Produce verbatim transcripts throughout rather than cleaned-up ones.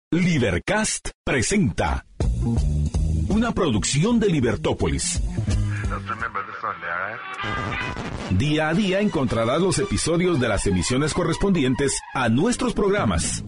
Libercast presenta una producción de Libertópolis. Día a día encontrarás los episodios de las emisiones correspondientes a nuestros programas.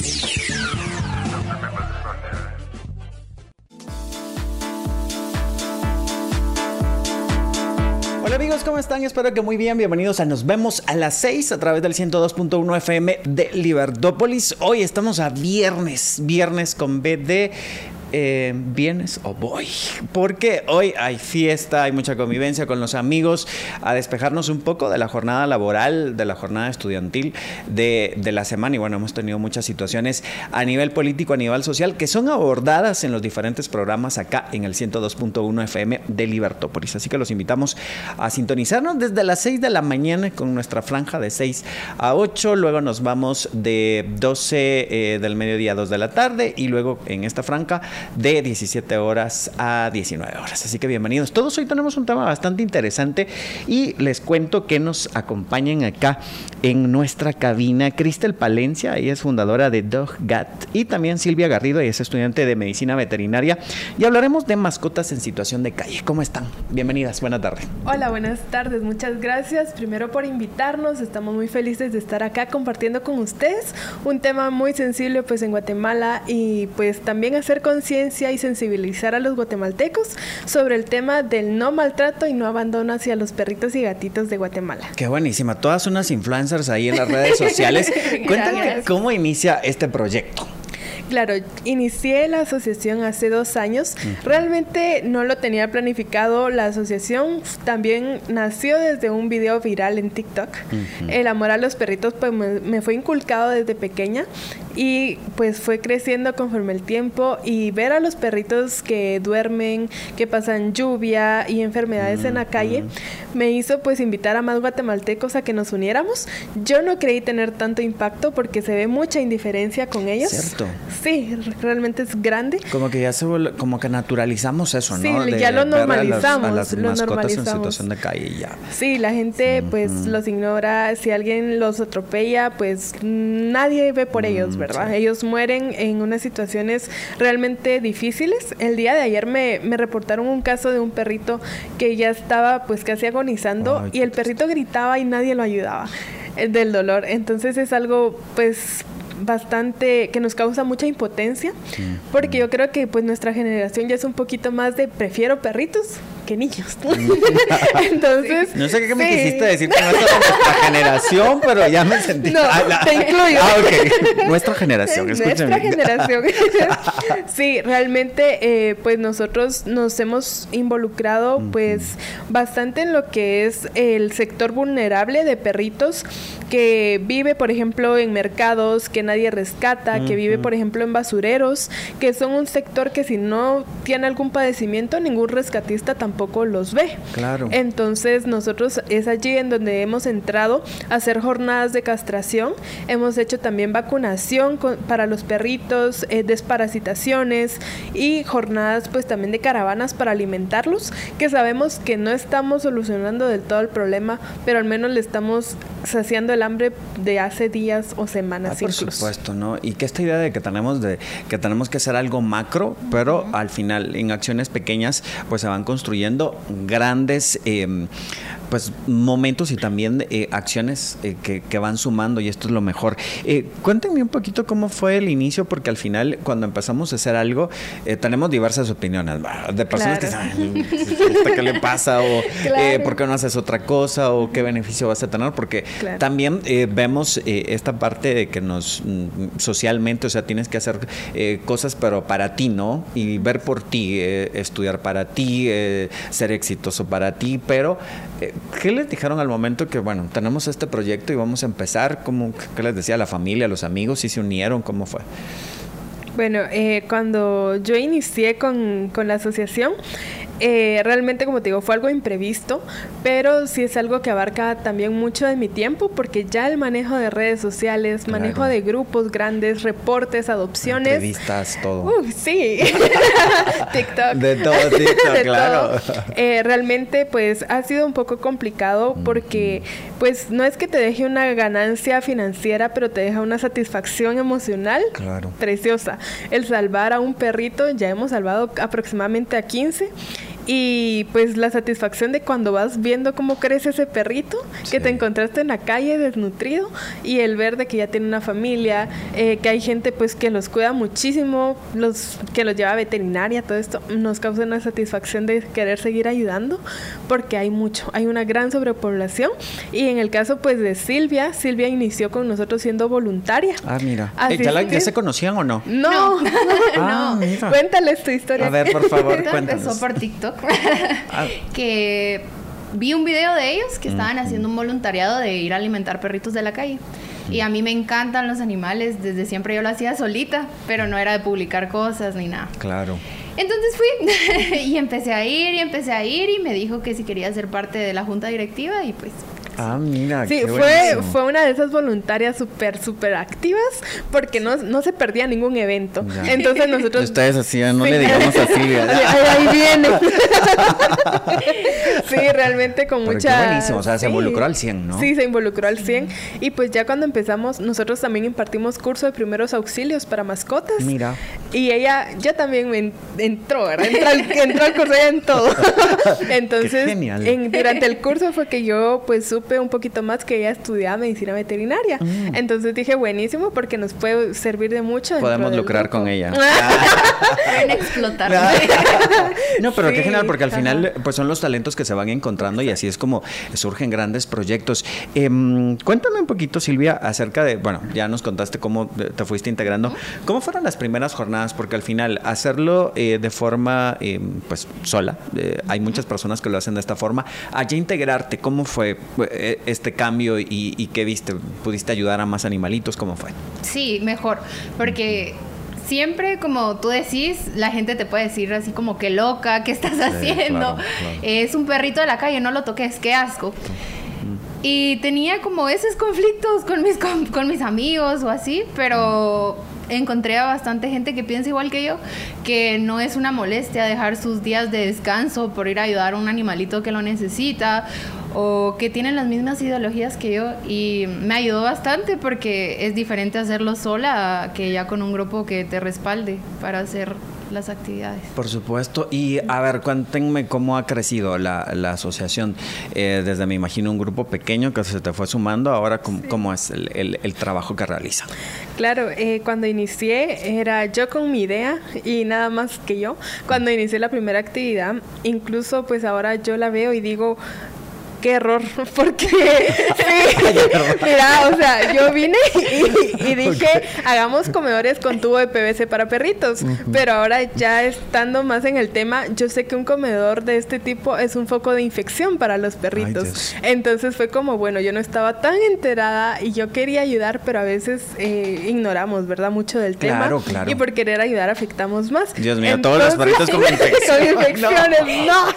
Hola amigos, ¿cómo están? Espero que muy bien. Bienvenidos a Nos Vemos a las seis a través del ciento dos punto uno F M de Libertópolis. Hoy estamos a viernes, viernes con B de... Eh, ¿Vienes o voy? Porque hoy hay fiesta, hay mucha convivencia con los amigos, a despejarnos un poco de la jornada laboral, de la jornada estudiantil de, de la semana. Y bueno, hemos tenido muchas situaciones a nivel político, a nivel social, que son abordadas en los diferentes programas acá en el ciento dos punto uno F M de Libertópolis. Así que los invitamos a sintonizarnos desde las seis de la mañana con nuestra franja de seis a ocho. Luego nos vamos de doce eh, del mediodía a dos de la tarde y luego en esta franja de diecisiete horas a diecinueve horas. Así que bienvenidos todos. Hoy tenemos un tema bastante interesante y les cuento que nos acompañan acá en nuestra cabina Cristel Palencia, ella es fundadora de DogGat, y también Silvia Garrido, ella es estudiante de medicina veterinaria, y hablaremos de mascotas en situación de calle. ¿Cómo están? Bienvenidas, buenas tardes. Hola, buenas tardes, muchas gracias primero por invitarnos. Estamos muy felices de estar acá compartiendo con ustedes un tema muy sensible pues en Guatemala, y pues también hacer conciencia y sensibilizar a los guatemaltecos sobre el tema del no maltrato y no abandono hacia los perritos y gatitos de Guatemala. Qué buenísima, todas unas influencers ahí en las redes sociales. Cuéntame cómo inicia este proyecto. Claro, inicié la asociación hace dos años. Uh-huh. Realmente no lo tenía planificado. La asociación también nació desde un video viral en TikTok. Uh-huh. El amor a los perritos pues me, me fue inculcado desde pequeña y pues fue creciendo conforme el tiempo, y ver a los perritos que duermen, que pasan lluvia y enfermedades uh-huh. en la calle, me hizo pues invitar a más guatemaltecos a que nos uniéramos. Yo no creí tener tanto impacto porque se ve mucha indiferencia con ellos. Cierto. Sí, realmente es grande. Como que ya se como que naturalizamos eso, sí, ¿no? Sí, ya lo normalizamos. A las, a las lo mascotas normalizamos. En situación de calle ya. Sí, la gente uh-huh. pues los ignora. Si alguien los atropella, pues nadie ve por uh-huh. ellos, ¿verdad? Sí. Ellos mueren en unas situaciones realmente difíciles. El día de ayer me, me reportaron un caso de un perrito que ya estaba pues casi agonizando. Ay, y el perrito gritaba y nadie lo ayudaba del dolor. Entonces es algo pues bastante que nos causa mucha impotencia, mm, porque mm. yo creo que pues nuestra generación ya es un poquito más de prefiero perritos que niños. Entonces, no sé qué sí. me quisiste decir con esto de nuestra generación, pero ya me sentí. No, ah, la... te incluyo. Ah, ok. Nuestra generación, escúchame. Nuestra generación. Sí, realmente, eh, pues nosotros nos hemos involucrado, pues, uh-huh. bastante en lo que es el sector vulnerable de perritos que vive, por ejemplo, en mercados que nadie rescata, uh-huh. que vive, por ejemplo, en basureros, que son un sector que si no tiene algún padecimiento, ningún rescatista tampoco tampoco los ve. Claro. Entonces nosotros es allí en donde hemos entrado a hacer jornadas de castración. Hemos hecho también vacunación con, para los perritos, eh, desparasitaciones y jornadas pues también de caravanas para alimentarlos, que sabemos que no estamos solucionando del todo el problema, pero al menos le estamos saciando el hambre de hace días o semanas. Ah, por incluso. Supuesto, ¿no? Y que esta idea de que tenemos de que tenemos que hacer algo macro, pero uh-huh. al final en acciones pequeñas pues se van construyendo grandes eh, pues momentos y también eh, acciones eh, que, que van sumando, y esto es lo mejor. Eh, cuéntenme un poquito cómo fue el inicio, porque al final cuando empezamos a hacer algo eh, tenemos diversas opiniones de personas claro. que saben ¿qué le pasa? O claro. eh, ¿por qué no haces otra cosa? O ¿qué beneficio vas a tener? Porque claro. también eh, vemos eh, esta parte de que nos socialmente, o sea, tienes que hacer eh, cosas pero para ti, ¿no? Y ver por ti, eh, estudiar para ti, eh, ser exitoso para ti, pero eh, ¿qué les dijeron al momento que, bueno, tenemos este proyecto y vamos a empezar? ¿Cómo, ¿Qué les decía la familia, los amigos? ¿Sí se unieron? ¿Cómo fue? Bueno, eh, cuando yo inicié con, con la asociación, Eh, realmente, como te digo, fue algo imprevisto, pero sí es algo que abarca también mucho de mi tiempo, porque ya el manejo de redes sociales, claro. manejo de grupos grandes, reportes, adopciones. Entrevistas, todo. Uh, sí. TikTok. De todo, TikTok, de claro. Todo. Eh, realmente, pues, ha sido un poco complicado porque, pues, no es que te deje una ganancia financiera, pero te deja una satisfacción emocional claro. preciosa. El salvar a un perrito, ya hemos salvado aproximadamente a quince. Y pues la satisfacción de cuando vas viendo cómo crece ese perrito, sí. que te encontraste en la calle desnutrido, y el ver de que ya tiene una familia, eh, que hay gente pues que los cuida muchísimo, los que los lleva a veterinaria, todo esto nos causa una satisfacción de querer seguir ayudando, porque hay mucho, hay una gran sobrepoblación. Y en el caso pues de Silvia, Silvia inició con nosotros siendo voluntaria. Ah, mira. Eh, ¿Ya, la, ¿Ya se conocían o no? No. No. Ah, no. Cuéntales tu historia. A ver, por favor, Todo cuéntanos. empezó por TikTok. Que vi un video de ellos que estaban mm-hmm. haciendo un voluntariado de ir a alimentar perritos de la calle. Mm. Y a mí me encantan los animales, desde siempre yo lo hacía solita, pero no era de publicar cosas ni nada. Claro. Entonces fui y empecé a ir y empecé a ir y me dijo que si quería ser parte de la junta directiva y pues... Ah, mira, sí, qué fue, fue una de esas voluntarias súper, súper activas, porque no, no se perdía ningún evento. Ya. Entonces nosotros... Y ustedes hacían, no sí. le digamos así. Ahí, ahí viene. Sí, realmente con Pero mucha... qué buenísimo, o sea, sí. se involucró al cien, ¿no? Sí, se involucró al cien. Y pues ya cuando empezamos, nosotros también impartimos curso de primeros auxilios para mascotas. Mira. Y ella ya también en, entró, ¿verdad? Entró al, entró al curso ya en todo. Entonces, qué genial. En, durante el curso fue que yo pues supe un poquito más que ella estudiaba medicina veterinaria. Mm. Entonces dije, buenísimo, porque nos puede servir de mucho. Podemos lucrar grupo. Con ella. Pueden explotar. No, pero sí, qué genial, porque al ajá. final pues son los talentos que se van encontrando y así es como surgen grandes proyectos. Eh, cuéntame un poquito, Silvia, acerca de, bueno, ya nos contaste cómo te fuiste integrando. ¿Cómo fueron las primeras jornadas? Porque al final hacerlo eh, de forma eh, pues sola, eh, hay muchas personas que lo hacen de esta forma. Allá integrarte, ¿cómo fue eh, este cambio y, y qué viste? ¿Pudiste ayudar a más animalitos? ¿Cómo fue? Sí, mejor, porque siempre, como tú decís, la gente te puede decir así como que loca, ¿qué estás haciendo? Sí, claro, claro. Es un perrito de la calle, no lo toques, qué asco. Y tenía como esos conflictos con mis, con, con mis amigos o así, pero encontré a bastante gente que piensa igual que yo, que no es una molestia dejar sus días de descanso por ir a ayudar a un animalito que lo necesita, o que tienen las mismas ideologías que yo, y me ayudó bastante porque es diferente hacerlo sola que ya con un grupo que te respalde para hacer las actividades. Por supuesto. Y a ver, cuéntenme cómo ha crecido la, la asociación. Eh, desde, me imagino, un grupo pequeño que se te fue sumando. Ahora, ¿cómo, sí. cómo es el, el, el trabajo que realizan? Claro, eh, cuando inicié era yo con mi idea y nada más que yo. Cuando inicié la primera actividad, incluso pues ahora yo la veo y digo... qué error, porque sí, mira, o sea, yo vine y, y dije, okay. hagamos comedores con tubo de P V C para perritos, uh-huh. pero ahora ya estando más en el tema, yo sé que un comedor de este tipo es un foco de infección para los perritos. Ay, entonces fue como, bueno, yo no estaba tan enterada y yo quería ayudar, pero a veces eh, ignoramos, ¿verdad? Mucho del tema. Claro, claro. Y por querer ayudar afectamos más. Dios mío, entonces, todos los perritos con infecciones. Con infecciones, no. no.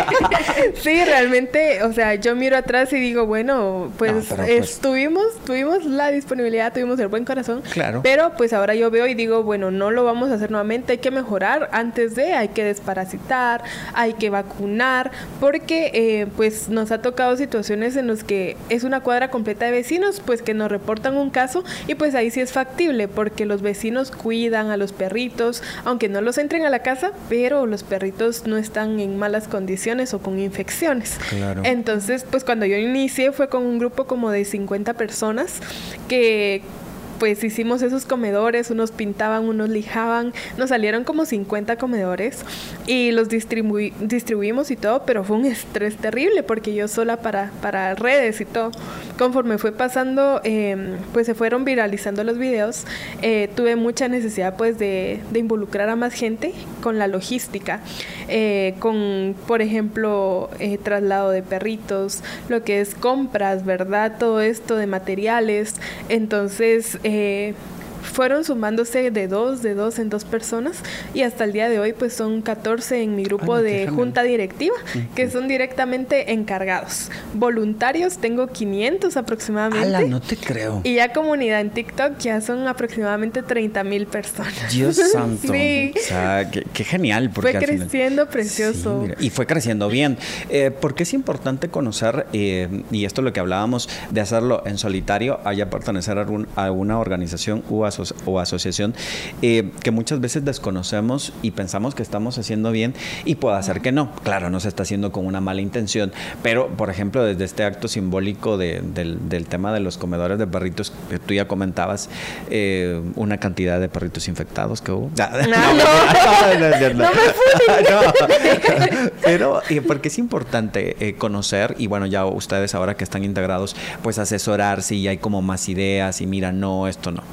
Sí, realmente, o sea, yo miro atrás y digo, bueno, pues, no, pues estuvimos, tuvimos la disponibilidad, tuvimos el buen corazón, claro. pero pues ahora yo veo y digo, bueno, no lo vamos a hacer nuevamente, hay que mejorar antes de, hay que desparasitar, hay que vacunar, porque eh, pues nos ha tocado situaciones en las que es una cuadra completa de vecinos, pues que nos reportan un caso y pues ahí sí es factible, porque los vecinos cuidan a los perritos, aunque no los entren a la casa, pero los perritos no están en malas condiciones o con infecciones. Claro. Entonces, pues cuando yo inicié fue con un grupo como de cincuenta personas que pues hicimos esos comedores, unos pintaban, unos lijaban, nos salieron como cincuenta comedores y los distribu- distribuimos y todo, pero fue un estrés terrible porque yo sola para, para redes y todo. Conforme fue pasando, eh, pues se fueron viralizando los videos, eh, tuve mucha necesidad pues de, de involucrar a más gente con la logística, eh, con, por ejemplo, eh, traslado de perritos, lo que es compras, ¿verdad? Todo esto de materiales, entonces... Eh, fueron sumándose de dos, de dos en dos personas y hasta el día de hoy pues son catorce en mi grupo Ay, de junta directiva, uh-huh. que son directamente encargados. Voluntarios tengo quinientos aproximadamente. ¡Hala, no te creo! Y ya comunidad en TikTok ya son aproximadamente treinta mil personas. Dios santo. Sí. O sea, qué, qué genial. Porque fue creciendo final... precioso. Sí, mira, y fue creciendo bien. Eh, porque es importante conocer, eh, y esto es lo que hablábamos, de hacerlo en solitario, haya pertenecer a, algún, a una organización u aso- o asociación eh, que muchas veces desconocemos y pensamos que estamos haciendo bien y puede hacer que no. Claro, no se está haciendo con una mala intención, pero, por ejemplo, desde este acto simbólico de, del, del tema de los comedores de perritos, que tú ya comentabas, eh, una cantidad de perritos infectados que hubo. No, no, no, no, no, no, no. Pero eh, porque es importante eh, conocer, y bueno, ya ustedes ahora que están integrados, pues asesorarse y hay como más ideas y mira, no, esto no.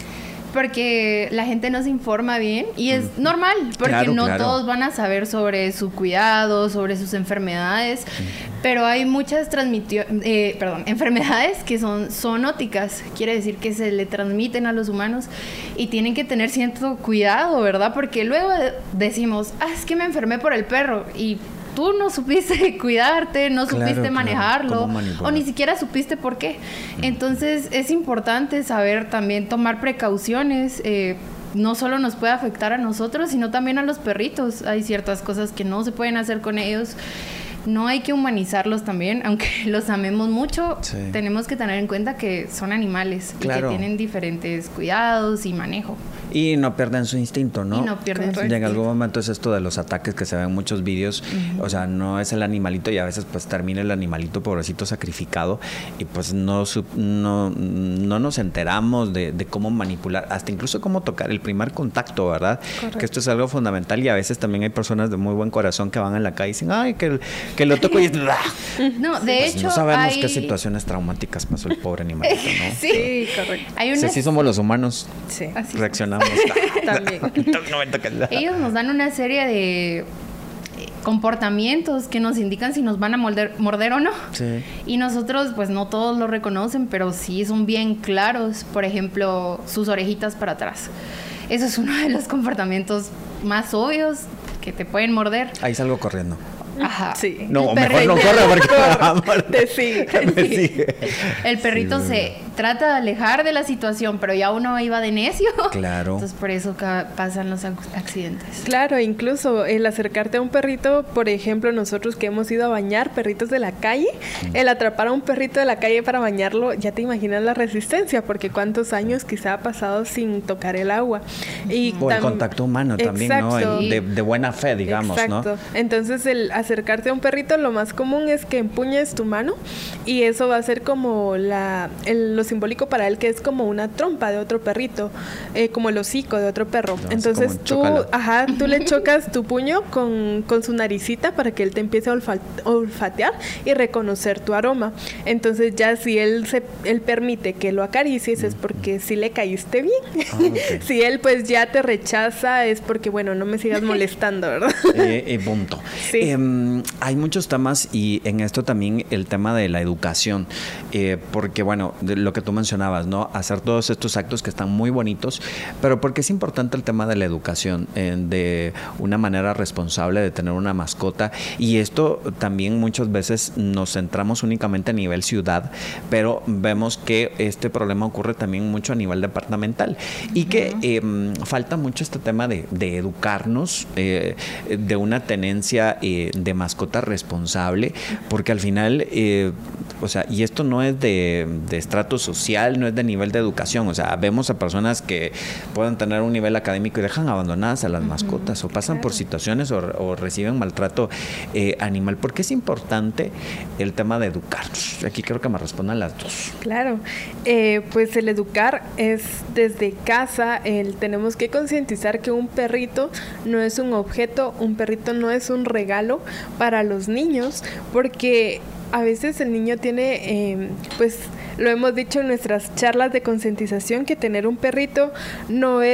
Porque la gente no se informa bien y es mm. normal, porque claro, no claro. todos van a saber sobre su cuidado, sobre sus enfermedades, mm. pero hay muchas transmitió, eh, perdón, enfermedades que son zoonóticas, quiere decir que se le transmiten a los humanos y tienen que tener cierto cuidado, ¿verdad? Porque luego decimos, ah, es que me enfermé por el perro y tú no supiste cuidarte, no claro, supiste manejarlo, claro. o ni siquiera supiste por qué. Entonces es importante saber también tomar precauciones. Eh, no solo nos puede afectar a nosotros, sino también a los perritos. Hay ciertas cosas que no se pueden hacer con ellos. No hay que humanizarlos también, aunque los amemos mucho, sí. tenemos que tener en cuenta que son animales claro. y que tienen diferentes cuidados y manejo. Y no pierden su instinto, ¿no? Y no pierden su instinto. Y en algún momento es esto de los ataques que se ven en muchos vídeos, uh-huh. o sea, no es el animalito y a veces pues termina el animalito pobrecito sacrificado y pues no, no, no nos enteramos de, de cómo manipular, hasta incluso cómo tocar el primer contacto, ¿verdad? Correcto. Que esto es algo fundamental y a veces también hay personas de muy buen corazón que van en la calle y dicen, ay, que el que lo toco y no, de pues hecho no sabemos hay... qué situaciones traumáticas pasó el pobre animalito, ¿no? Sí, sí, correcto. Hay unas... sí, sí somos los humanos. Sí. Así reaccionamos. También. No me toques nada. Ellos nos dan una serie de comportamientos que nos indican si nos van a morder, morder o no. Sí. Y nosotros, pues no todos lo reconocen, pero sí son bien claros. Por ejemplo, sus orejitas para atrás. Eso es uno de los comportamientos más obvios que te pueden morder. Ahí salgo corriendo. Ajá. Sí. No, mejor no corre porque te sigue. Me sigue. El perrito sí, se trata de alejar de la situación, pero ya uno iba de necio. Claro. Entonces por eso pasan los accidentes. Claro, incluso el acercarte a un perrito, por ejemplo, nosotros que hemos ido a bañar perritos de la calle, mm. el atrapar a un perrito de la calle para bañarlo, ya te imaginas la resistencia, porque cuántos años quizá ha pasado sin tocar el agua. Y o el contacto humano también, exacto. ¿no? El de, de buena fe, digamos, exacto. ¿no? Entonces el acercarte a un perrito, lo más común es que empuñes tu mano y eso va a ser como la el, lo simbólico para él, que es como una trompa de otro perrito, eh, como el hocico de otro perro. No, entonces tú, ajá, tú le chocas tu puño con, con su naricita para que él te empiece a olfa- olfatear y reconocer tu aroma. Entonces ya si él se él permite que lo acaricies es porque sí le caíste bien. Ah, okay. Si él pues ya te rechaza es porque bueno, no me sigas molestando, ¿verdad? Eh, eh, punto. Sí. Eh, hay muchos temas y en esto también el tema de la educación, eh, porque bueno, de lo que tú mencionabas, ¿no? Hacer todos estos actos que están muy bonitos, pero porque es importante el tema de la educación, eh, de una manera responsable de tener una mascota y esto también muchas veces nos centramos únicamente a nivel ciudad, pero vemos que este problema ocurre también mucho a nivel departamental y uh-huh. que eh, falta mucho este tema de, de educarnos, eh, de una tenencia eh, de mascota responsable, porque al final, eh, o sea, y esto no es de, de estrato social, no es de nivel de educación, o sea, vemos a personas que pueden tener un nivel académico y dejan abandonadas a las uh-huh. mascotas o pasan claro. por situaciones o, o reciben maltrato eh, animal. ¿Por qué es importante el tema de educarnos? Aquí creo que me respondan las dos. Claro, eh, pues el educar es desde casa, el, tenemos que concientizar que un perrito no es un objeto, un perrito no es un regalo para los niños, porque a veces el niño tiene, eh, pues lo hemos dicho en nuestras charlas de concientización, que tener un perrito no es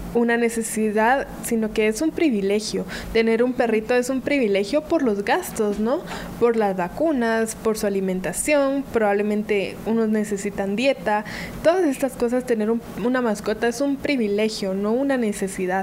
una necesidad, sino que es un privilegio. Tener un perrito es un privilegio por los gastos, ¿no? Por las vacunas, por su alimentación, probablemente unos necesitan dieta. Todas estas cosas, tener un, una mascota es un privilegio, no una necesidad.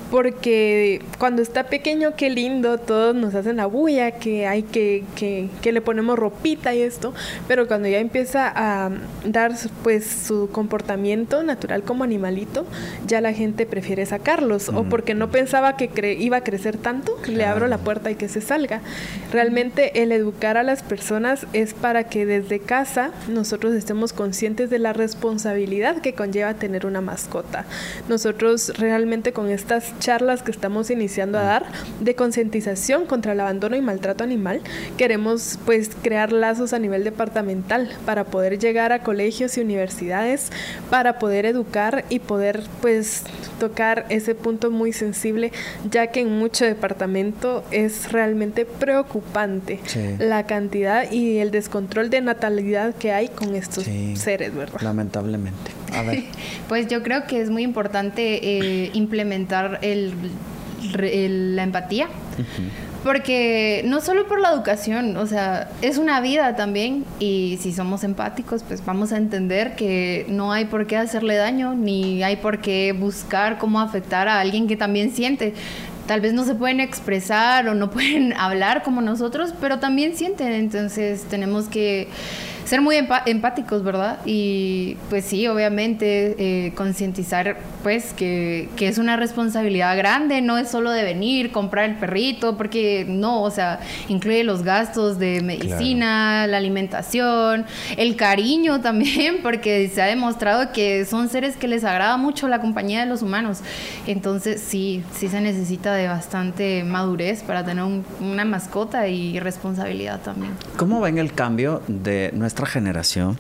Porque cuando está pequeño, qué lindo, todos nos hacen la bulla, que hay que, que, que le ponemos ropita y esto, pero cuando ya empieza a dar pues su comportamiento natural como animalito, ya la gente prefiere sacarlos, mm. o porque no pensaba que cre- iba a crecer tanto, claro. le abro la puerta y que se salga. Realmente el educar a las personas es para que desde casa nosotros estemos conscientes de la responsabilidad que conlleva tener una mascota. Nosotros realmente con estas charlas que estamos iniciando a dar de concientización contra el abandono y maltrato animal, queremos pues crear lazos a nivel departamental para poder llegar a colegios y universidades, para poder educar y poder pues tocar ese punto muy sensible, ya que en mucho departamento es realmente preocupante sí. la cantidad y el descontrol de natalidad que hay con estos sí. seres, ¿verdad? Lamentablemente. A ver. Pues yo creo que es muy importante eh, implementar el, el, la empatía. Uh-huh. Porque no solo por la educación, o sea, es una vida también, y si somos empáticos, pues vamos a entender que no hay por qué hacerle daño, ni hay por qué buscar cómo afectar a alguien que también siente. Tal vez no se pueden expresar o no pueden hablar como nosotros, pero también sienten, entonces tenemos que ser muy empa- empáticos, ¿verdad? Y pues sí, obviamente eh, concientizar pues que, que es una responsabilidad grande, no es solo de venir, comprar el perrito, porque no, o sea, incluye los gastos de medicina, claro. la alimentación, el cariño también, porque se ha demostrado que son seres que les agrada mucho la compañía de los humanos. Entonces sí, sí se necesita de bastante madurez para tener un, una mascota y responsabilidad también. ¿Cómo ven el cambio de nuestra generación?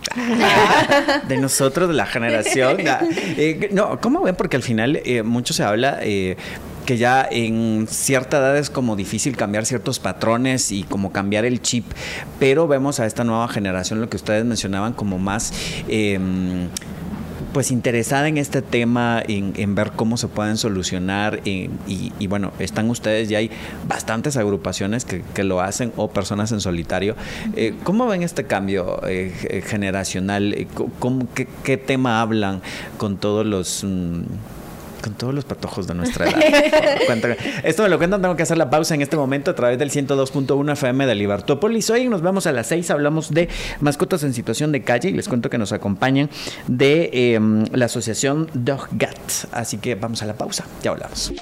De nosotros, de la generación. Eh, no, ¿cómo ven? Porque al final eh, mucho se habla... Eh, que ya en cierta edad es como difícil cambiar ciertos patrones y como cambiar el chip, pero vemos a esta nueva generación, lo que ustedes mencionaban, como más... Eh, pues interesada en este tema, en, en ver cómo se pueden solucionar y, y, y bueno, están ustedes, ya hay bastantes agrupaciones que, que lo hacen o personas en solitario. Eh, ¿Cómo ven este cambio eh, generacional? ¿Cómo, qué, ¿Qué tema hablan con todos los... Mmm, con todos los patojos de nuestra edad? Esto me lo cuentan, tengo que hacer la pausa en este momento a través del ciento dos punto uno F M de Libertópolis. Hoy nos vemos a las seis, hablamos de mascotas en situación de calle y les cuento que nos acompañan de eh, la asociación DogGat. Así que vamos a la pausa, ya hablamos.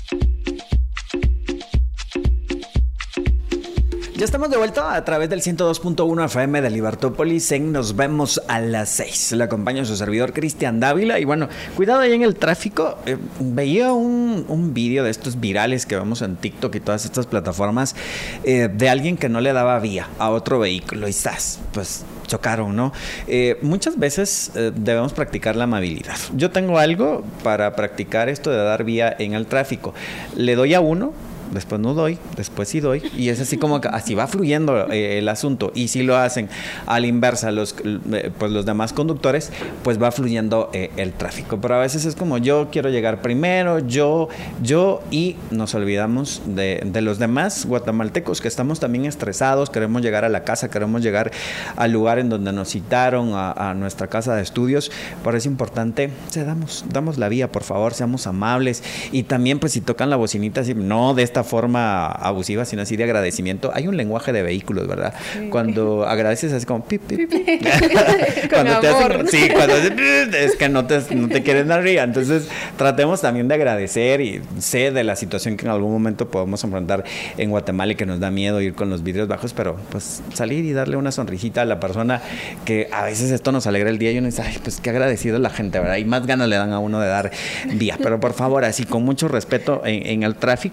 Ya estamos de vuelta a través del ciento dos punto uno F M de Libertópolis en Nos Vemos a las seis. Le acompaña su servidor Cristian Dávila. Y bueno, cuidado ahí en el tráfico. Eh, veía un, un vídeo de estos virales que vemos en TikTok y todas estas plataformas eh, de alguien que no le daba vía a otro vehículo y ¡zas! Pues chocaron, ¿no? Eh, muchas veces eh, debemos practicar la amabilidad. Yo tengo algo para practicar esto de dar vía en el tráfico. Le doy a uno, después no doy, después sí doy, y es así como que así va fluyendo eh, el asunto. Y si lo hacen a la inversa los, eh, pues los demás conductores, pues va fluyendo eh, el tráfico. Pero a veces es como yo quiero llegar primero, yo, yo y nos olvidamos de, de los demás guatemaltecos que estamos también estresados, queremos llegar a la casa, queremos llegar al lugar en donde nos citaron, a, a nuestra casa de estudios. Por eso es importante, se damos, damos la vía, por favor, seamos amables. Y también pues si tocan la bocinita, así, no de esta forma abusiva, sino así de agradecimiento. Hay un lenguaje de vehículos, ¿verdad? Sí. Cuando agradeces es como pip, pip. Cuando te hacen, sí, cuando es que no te, no te quieren dar ría. Entonces, tratemos también de agradecer y sé de la situación que en algún momento podemos enfrentar en Guatemala y que nos da miedo ir con los vidrios bajos, pero pues salir y darle una sonrisita a la persona que a veces esto nos alegra el día y uno dice, ay, pues qué agradecido la gente, ¿verdad? Y más ganas le dan a uno de dar vía. Pero por favor, así con mucho respeto en, en el tráfico y también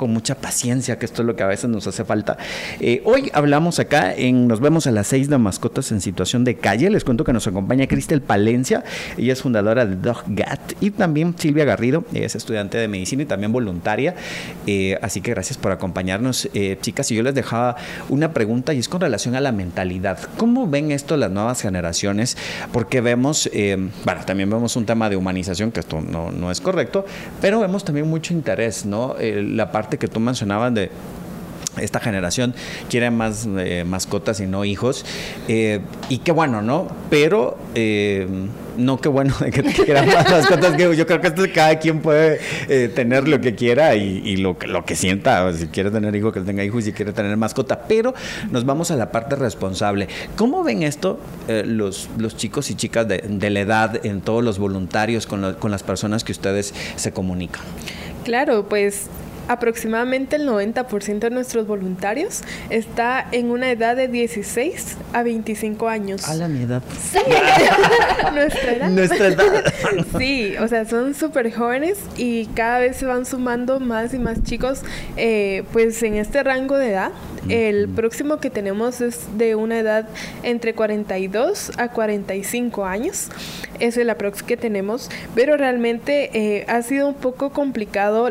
con mucha paciencia, que esto es lo que a veces nos hace falta. Eh, hoy hablamos acá en Nos Vemos a las seis de mascotas en situación de calle. Les cuento que nos acompaña Cristel Palencia, ella es fundadora de Dog Gat, y también Silvia Garrido, ella es estudiante de medicina y también voluntaria. Eh, así que gracias por acompañarnos, eh, chicas. Y yo les dejaba una pregunta y es con relación a la mentalidad. ¿Cómo ven esto las nuevas generaciones? Porque vemos, eh, bueno, también vemos un tema de humanización, que esto no, no es correcto, pero vemos también mucho interés, ¿no? Eh, la parte que tú mencionabas de esta generación quiere más eh, mascotas y no hijos, eh, y qué bueno, ¿no? Pero eh, no qué bueno de que quieran más mascotas, que yo creo que esto cada quien puede eh, tener lo que quiera y, y lo, lo que sienta. O si quiere tener hijos, que tenga hijos, y si quiere tener mascota. Pero nos vamos a la parte responsable. ¿Cómo ven esto eh, los, los chicos y chicas de, de la edad, en todos los voluntarios, con, lo, con las personas que ustedes se comunican? Claro, pues aproximadamente el noventa por ciento de nuestros voluntarios está en una edad de dieciséis a veinticinco años. A la mi edad. Sí. Nuestra edad. Nuestra edad. Sí, o sea, son súper jóvenes y cada vez se van sumando más y más chicos, eh, pues en este rango de edad. El próximo que tenemos es de una edad entre cuarenta y dos a cuarenta y cinco años. Es el aprox que tenemos, pero realmente eh, ha sido un poco complicado,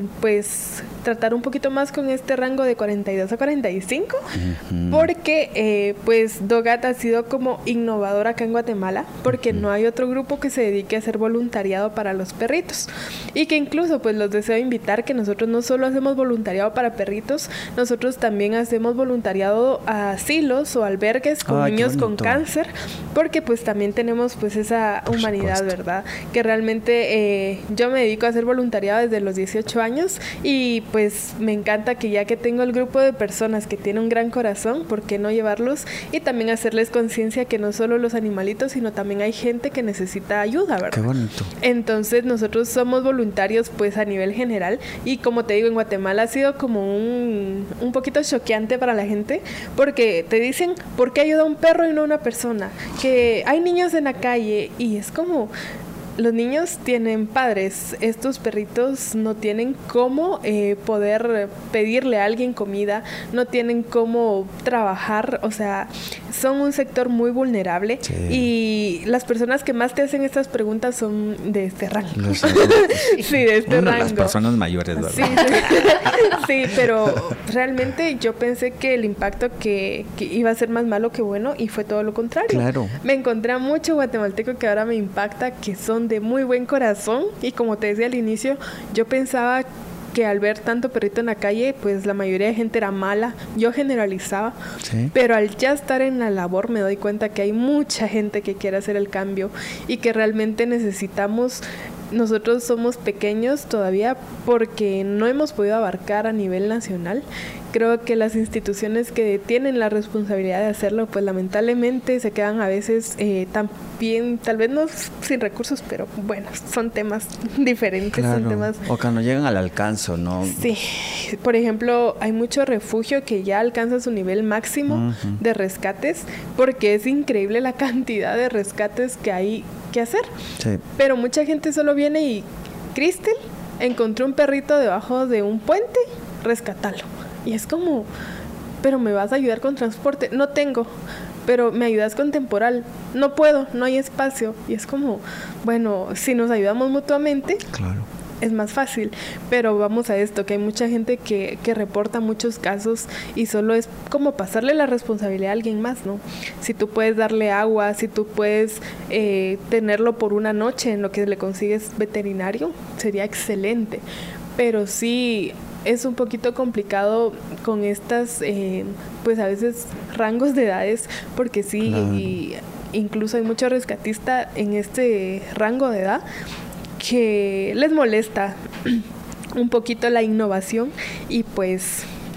pues, tratar un poquito más con este rango de cuarenta y dos a cuarenta y cinco, uh-huh. porque eh, pues Dog Gat ha sido como innovador acá en Guatemala, porque uh-huh. no hay otro grupo que se dedique a hacer voluntariado para los perritos, y que incluso pues los deseo invitar que nosotros no solo hacemos voluntariado para perritos, nosotros también hacemos voluntariado a asilos o albergues con Ay, niños con cáncer, porque pues también tenemos pues esa humanidad, ¿verdad? Que realmente eh, yo me dedico a hacer voluntariado desde los dieciocho años, y pues me encanta que ya que tengo el grupo de personas que tienen un gran corazón, ¿por qué no llevarlos? Y también hacerles conciencia que no solo los animalitos, sino también hay gente que necesita ayuda, ¿verdad? Qué bonito. Entonces nosotros somos voluntarios pues a nivel general, y como te digo, en Guatemala ha sido como un, un poquito choqueante para la gente, porque te dicen, ¿por qué ayuda a un perro y no a una persona? Que hay niños en la calle, y es como... Los niños tienen padres, estos perritos no tienen cómo eh, poder pedirle a alguien comida, no tienen cómo trabajar, o sea, son un sector muy vulnerable, sí. Y las personas que más te hacen estas preguntas son de este rango. No sé, sí, de este Una rango. Las personas mayores, ¿verdad? Sí, sí. Sí, pero realmente yo pensé que el impacto que, que iba a ser más malo que bueno, y fue todo lo contrario. Claro. Me encontré a mucho guatemalteco que ahora me impacta, que son de muy buen corazón, y como te decía al inicio, yo pensaba que al ver tanto perrito en la calle, pues la mayoría de gente era mala, yo generalizaba, ¿sí? Pero al ya estar en la labor me doy cuenta que hay mucha gente que quiere hacer el cambio, y que realmente necesitamos. Nosotros somos pequeños todavía porque no hemos podido abarcar a nivel nacional. Creo que las instituciones que tienen la responsabilidad de hacerlo, pues lamentablemente se quedan a veces eh, también, tal vez no sin recursos, pero bueno, son temas diferentes. Claro. Son temas... O que no llegan al alcance, ¿no? Sí. Por ejemplo, hay mucho refugio que ya alcanza su nivel máximo uh-huh. de rescates, porque es increíble la cantidad de rescates que hay que hacer. Sí. Pero mucha gente solo viene y, Cristel, encontré un perrito debajo de un puente, rescátalo. Y es como, pero me vas a ayudar con transporte. No tengo, pero me ayudas con temporal. No puedo, no hay espacio. Y es como, bueno, si nos ayudamos mutuamente, claro, es más fácil. Pero vamos a esto, que hay mucha gente que, que reporta muchos casos y solo es como pasarle la responsabilidad a alguien más, ¿no? Si tú puedes darle agua, si tú puedes eh, tenerlo por una noche en lo que le consigues veterinario, sería excelente. Pero sí... es un poquito complicado con estas, eh, pues a veces rangos de edades, porque sí, claro. y incluso hay mucho rescatista en este rango de edad que les molesta un poquito la innovación, y pues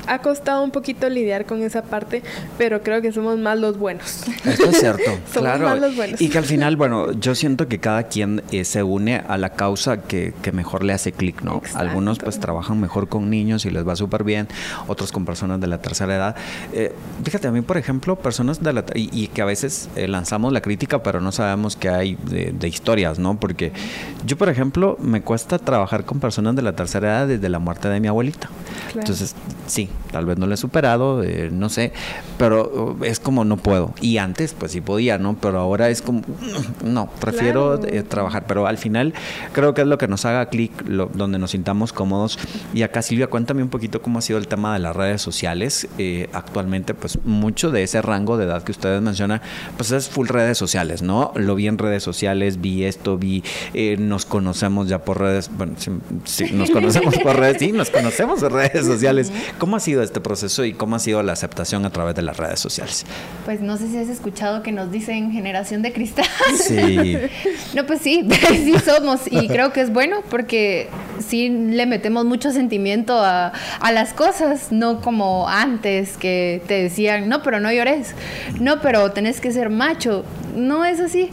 ha costado un poquito lidiar con esa parte, pero creo que somos más los buenos. Esto es cierto, somos claro. más los buenos. Y que al final, bueno, yo siento que cada quien eh, se une a la causa que, que mejor le hace clic, ¿no? Exacto. Algunos pues trabajan mejor con niños y les va súper bien, otros con personas de la tercera edad. Eh, fíjate, a mí, por ejemplo, personas de la... Y, y que a veces eh, lanzamos la crítica, pero no sabemos qué hay de, de historias, ¿no? Porque yo, por ejemplo, me cuesta trabajar con personas de la tercera edad desde la muerte de mi abuelita. Claro. Entonces, sí, tal vez no lo he superado, eh, no sé, pero es como no puedo. Y antes, pues sí podía, ¿no? Pero ahora es como, no, prefiero claro. eh, trabajar. Pero al final, creo que es lo que nos haga clic, donde nos sintamos cómodos. Y acá, Silvia, cuéntame un poquito cómo ha sido el tema de las redes sociales. Eh, actualmente, pues mucho de ese rango de edad que ustedes mencionan, pues es full redes sociales, ¿no? Lo vi en redes sociales, vi esto, vi, eh, nos conocemos ya por redes, bueno, sí, sí nos conocemos por redes, sí, nos conocemos en redes sociales. ¿Cómo ha sido este proceso y cómo ha sido la aceptación a través de las redes sociales? Pues no sé si has escuchado que nos dicen generación de cristal. Sí. No, pues sí, sí somos, y creo que es bueno porque sí le metemos mucho sentimiento a, a las cosas, no como antes que te decían, no, pero no llores, no, pero tenés que ser macho. No es así.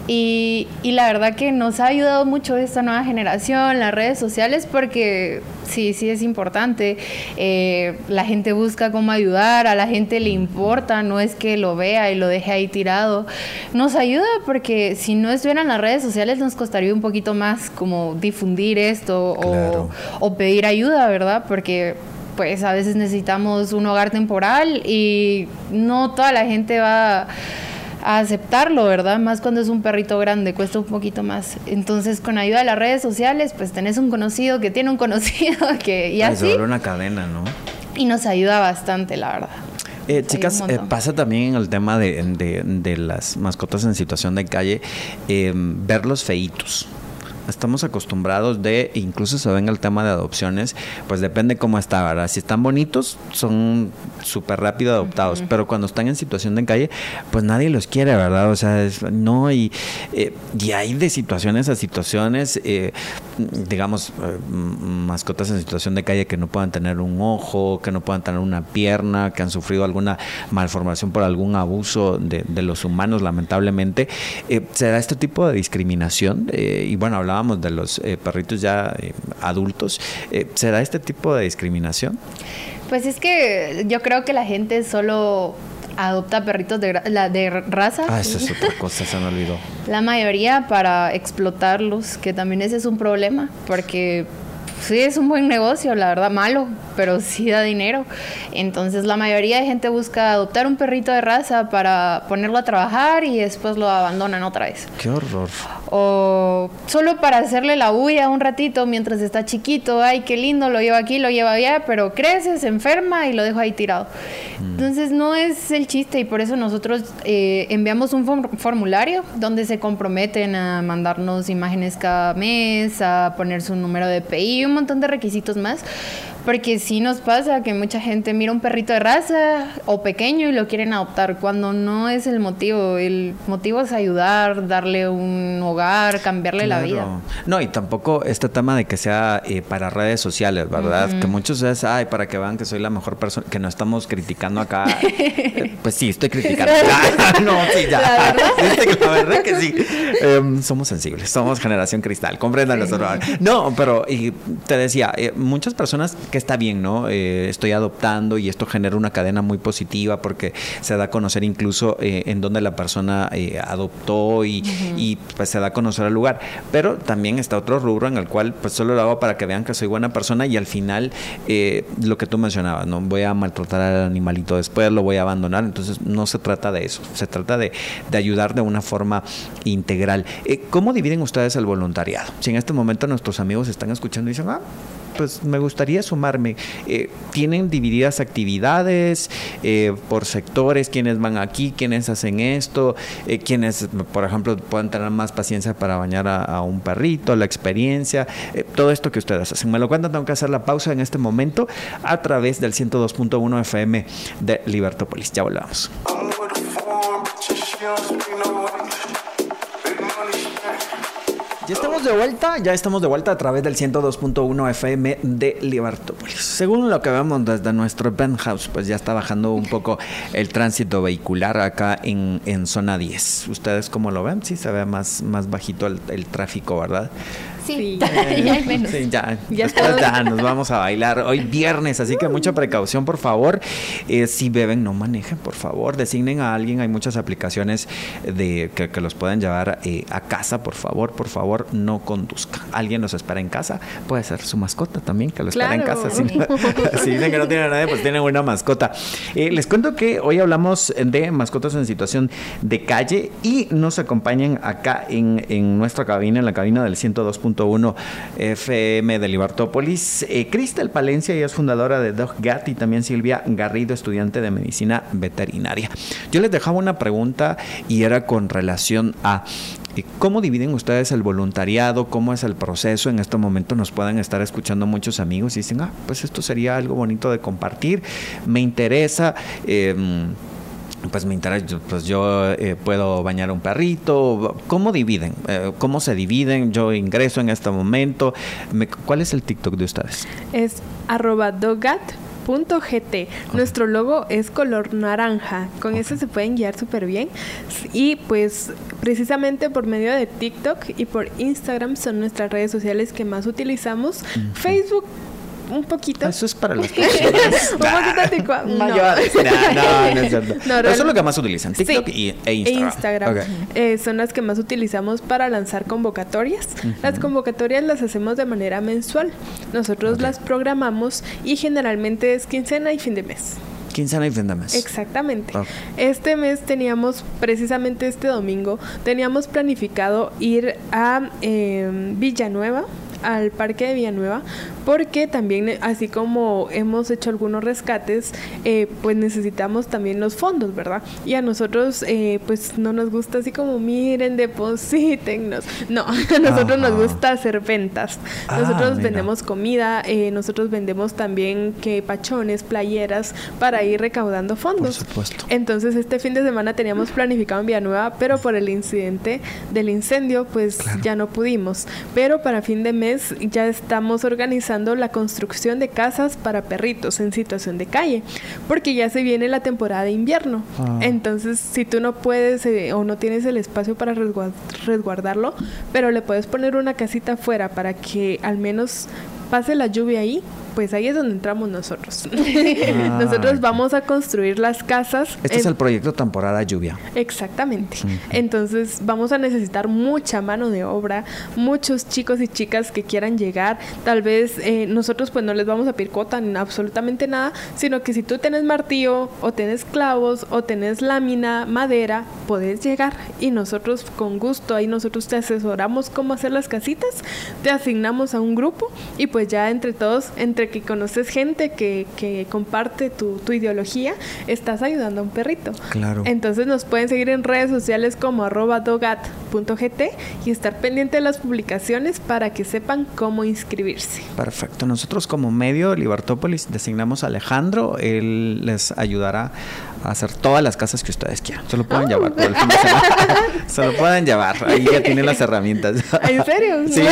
Y, y la verdad que nos ha ayudado mucho esta nueva generación, las redes sociales, porque sí, sí es importante. Eh, la gente busca cómo ayudar, a la gente le importa, no es que lo vea y lo deje ahí tirado. Nos ayuda porque si no estuvieran las redes sociales nos costaría un poquito más como difundir esto claro. o, o pedir ayuda, ¿verdad? Porque pues a veces necesitamos un hogar temporal y no toda la gente va a aceptarlo, ¿verdad? Más cuando es un perrito grande, cuesta un poquito más. Entonces, con ayuda de las redes sociales, pues tenés un conocido que tiene un conocido que y así. Sobre una cadena, ¿no? Y nos ayuda bastante, la verdad. Eh, chicas, eh, pasa también en el tema de, de, de las mascotas en situación de calle, eh, verlos feitos. Estamos acostumbrados de, incluso se ve en el tema de adopciones, pues depende cómo está, ¿verdad? Si están bonitos, son súper rápido adoptados, uh-huh. pero cuando están en situación de calle, pues nadie los quiere, ¿verdad? O sea, es, no, y, eh, y hay de situaciones a situaciones, eh, digamos, eh, mascotas en situación de calle que no puedan tener un ojo, que no puedan tener una pierna, que han sufrido alguna malformación por algún abuso de, de los humanos, lamentablemente. Eh, ¿Se da este tipo de discriminación? Eh, y bueno, hablamos de los eh, perritos ya eh, adultos. Eh, ¿Se da este tipo de discriminación? Pues es que yo creo que la gente solo adopta perritos de, la, de raza. Ah, eso es otra cosa, se me olvidó. La mayoría para explotarlos, que también ese es un problema, porque sí es un buen negocio, la verdad, malo, pero sí da dinero. Entonces la mayoría de gente busca adoptar un perrito de raza para ponerlo a trabajar y después lo abandonan otra vez. ¡Qué horror! O solo para hacerle la bulla un ratito mientras está chiquito. Ay, qué lindo, lo lleva aquí, lo lleva allá, pero crece, se enferma y lo dejo ahí tirado. Mm. Entonces no es el chiste, y por eso nosotros eh, enviamos un form- formulario donde se comprometen a mandarnos imágenes cada mes, a poner su número de P I y un montón de requisitos más. Porque sí nos pasa que mucha gente mira un perrito de raza o pequeño y lo quieren adoptar cuando no es el motivo. El motivo es ayudar, darle un hogar, cambiarle claro. la vida. No, y tampoco este tema de que sea eh, para redes sociales, ¿verdad? Uh-huh. Que muchos es, ay, para que vean que soy la mejor persona, que no estamos criticando acá. eh, pues sí, estoy criticando. no, sí, ya. La verdad, la verdad que sí. Eh, somos sensibles, somos generación cristal, compréndanlo. Sí. No, pero y te decía, eh, muchas personas que está bien, ¿no? Eh, estoy adoptando y esto genera una cadena muy positiva porque se da a conocer incluso eh, en donde la persona eh, adoptó y, uh-huh. y pues se da a conocer el lugar. Pero también está otro rubro en el cual pues solo lo hago para que vean que soy buena persona y al final eh, lo que tú mencionabas, ¿no? Voy a maltratar al animalito después, lo voy a abandonar. Entonces no se trata de eso, se trata de, de ayudar de una forma integral. Eh, ¿Cómo dividen ustedes el voluntariado? Si en este momento nuestros amigos están escuchando y dicen, ah, pues me gustaría sumarme. Eh, ¿Tienen divididas actividades eh, por sectores? ¿Quiénes van aquí? ¿Quiénes hacen esto? Eh, ¿Quiénes, por ejemplo, pueden tener más paciencia para bañar a, a un perrito? La experiencia. Eh, todo esto que ustedes hacen. Me lo cuentan, tengo que hacer la pausa en este momento a través del ciento dos punto uno F M de Libertópolis. Ya volvamos. Ya estamos de vuelta, ya estamos de vuelta a través del ciento dos punto uno F M de Libertópolis. Según lo que vemos desde nuestro penthouse, pues ya está bajando un poco el tránsito vehicular acá en, en zona diez. ¿Ustedes cómo lo ven? Sí, se ve más, más bajito el, el tráfico, ¿verdad? Sí, Sí. eh, ya hay menos. Sí, ya, Ya después está. ya nos vamos a bailar. Hoy viernes, así que mucha precaución, por favor. Eh, si beben, no manejen, por favor. Designen a alguien. Hay muchas aplicaciones de que, que los pueden llevar eh, a casa, por favor, por favor, no conduzcan. Alguien los espera en casa. Puede ser su mascota también, que lo espera en Claro. casa. Si, no- si dicen que no tienen a nadie, pues tienen una mascota. Eh, les cuento que hoy hablamos de mascotas en situación de calle y nos acompañan acá en, en nuestra cabina, en la cabina del ciento dos punto uno F M de Libertópolis. Eh, Cristel Palencia, ella es fundadora de DogGat, y también Silvia Garrido, estudiante de medicina veterinaria. Yo les dejaba una pregunta y era con relación a eh, cómo dividen ustedes el voluntariado, cómo es el proceso. En este momento nos pueden estar escuchando muchos amigos y dicen, ah, pues esto sería algo bonito de compartir, me interesa. eh, Pues me interesa, yo- pues yo eh, puedo bañar a un perrito. ¿Cómo dividen? Eh, ¿Cómo se dividen? Yo ingreso en este momento. Me- ¿Cuál es el TikTok de ustedes? Es arroba dogat punto gt. Nuestro logo es color naranja. Con eso se pueden guiar súper bien. Y pues precisamente por medio de TikTok y por Instagram son nuestras redes sociales que más utilizamos. Facebook un poquito. Eso es para las personas Un poquito anticuado. No. mayores. No, no, no es cierto. No, Eso real- es lo que más utilizan, TikTok Sí, y, e Instagram. E Instagram. Ok. Eh, son las que más utilizamos para lanzar convocatorias. Las convocatorias las hacemos de manera mensual. Nosotros Ok. las programamos y generalmente es quincena y fin de mes. Quincena y fin de mes. Exactamente. Ok. Este mes teníamos, precisamente este domingo, teníamos planificado ir a eh, Villanueva, al parque de Villanueva, porque también, eh, así como hemos hecho algunos rescates, eh, pues necesitamos también los fondos, ¿verdad? Y a nosotros, eh, pues no nos gusta así como, miren, deposítennos. No, a nosotros nos Ajá. gusta hacer ventas. Ah, Nosotros mira. vendemos comida, eh, nosotros vendemos también que pachones, playeras, para ir recaudando fondos. Por supuesto. Entonces este fin de semana teníamos planificado en Villanueva, pero por el incidente del incendio, pues ya no pudimos. Pero para fin de mes ya estamos organizando la construcción de casas para perritos en situación de calle, porque ya se viene la temporada de invierno. Ah. Entonces, si tú no puedes eh, o no tienes el espacio para resguard- resguardarlo, pero le puedes poner una casita afuera para que al menos pase la lluvia ahí, pues ahí es donde entramos nosotros. Ah, Nosotros ok. vamos a construir las casas. Este es en- el proyecto temporada lluvia. Exactamente. Entonces vamos a necesitar mucha mano de obra, muchos chicos y chicas que quieran llegar. Tal vez eh, nosotros pues no les vamos a pedir cuota ni absolutamente nada, sino que si tú tienes martillo o tienes clavos o tienes lámina, madera, puedes llegar y nosotros con gusto ahí nosotros te asesoramos cómo hacer las casitas, te asignamos a un grupo y pues ya entre todos, entre que conoces gente que, que comparte tu, tu ideología, estás ayudando a un perrito. Claro. Entonces nos pueden seguir en redes sociales como arroba dogat punto gt y estar pendiente de las publicaciones para que sepan cómo inscribirse. Perfecto. Nosotros como medio Libertópolis designamos a Alejandro. Él les ayudará a hacer todas las casas que ustedes quieran. Se lo pueden llevar por el fin de semana. Se lo pueden llevar. Ahí ya tienen las herramientas. ¿En serio? Sí.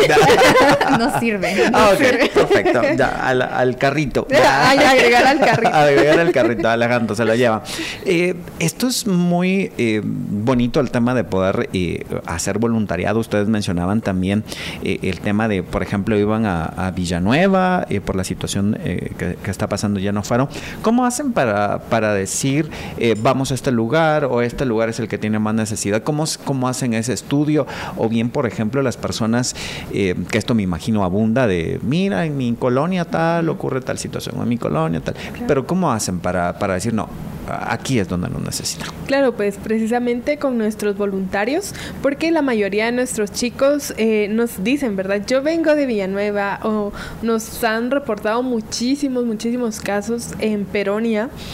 No sirve. Ah, ok, perfecto. Ya, al, al carrito. Ay, agregar al carrito. Agregar al carrito, Alejandro se lo lleva. Eh, esto es muy eh, bonito, el tema de poder eh, hacer voluntariado. Ustedes mencionaban también eh, el tema de, por ejemplo, iban a, a Villanueva, eh, por la situación eh, que, que está pasando, ya no fueron. ¿Cómo hacen para, para decir, eh, vamos a este lugar o este lugar es el que tiene más necesidad? ¿Cómo, cómo hacen ese estudio? O bien, por ejemplo, las personas, eh, que esto me imagino abunda, de, mira, en mi colonia tal ocurre tal situación, o en mi colonia tal. Pero ¿cómo hacen para, para decir, no, aquí es donde nos necesitan? Claro, pues precisamente con nuestros voluntarios, porque la mayoría de nuestros chicos eh, nos dicen, ¿verdad? Yo vengo de Villanueva, o nos han reportado muchísimos, muchísimos casos en Peronia,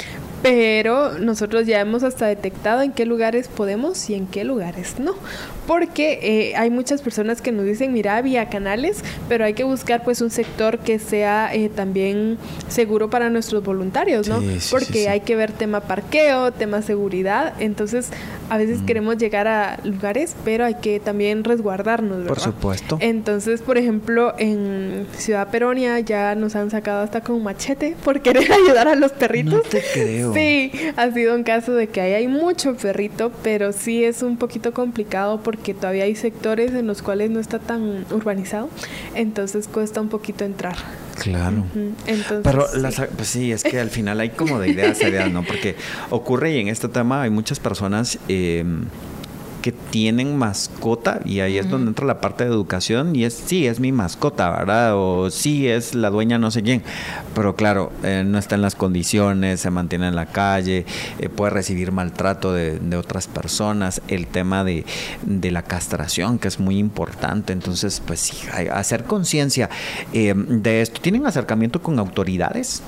Pero nosotros ya hemos hasta detectado en qué lugares podemos y en qué lugares no. Porque eh, hay muchas personas que nos dicen, mira, vía canales, pero hay que buscar pues un sector que sea eh, también seguro para nuestros voluntarios, ¿no? Sí, sí, porque sí, sí. hay que ver tema parqueo, tema seguridad. Entonces, a veces mm. queremos llegar a lugares, pero hay que también resguardarnos, ¿verdad? Por supuesto. Entonces, por ejemplo, en Ciudad Peronia ya nos han sacado hasta con machete por querer ayudar a los perritos. No te creo. Sí, ha sido un caso de que ahí hay mucho perrito, pero sí es un poquito complicado porque todavía hay sectores en los cuales no está tan urbanizado, entonces cuesta un poquito entrar. Claro. Uh-huh. Entonces, pero sí. Las, pues sí, es que al final hay como de ideas serias, ¿no? Porque ocurre, y en este tema hay muchas personas eh, que tienen mascota, y ahí uh-huh. es donde entra la parte de educación, y es, sí, es mi mascota, ¿verdad? O sí, es la dueña no sé quién, pero claro, eh, no está en las condiciones, se mantiene en la calle, eh, puede recibir maltrato de, de otras personas, el tema de, de la castración, que es muy importante. Entonces, pues sí, hay, hacer conciencia eh, de esto. ¿Tienen acercamiento con autoridades?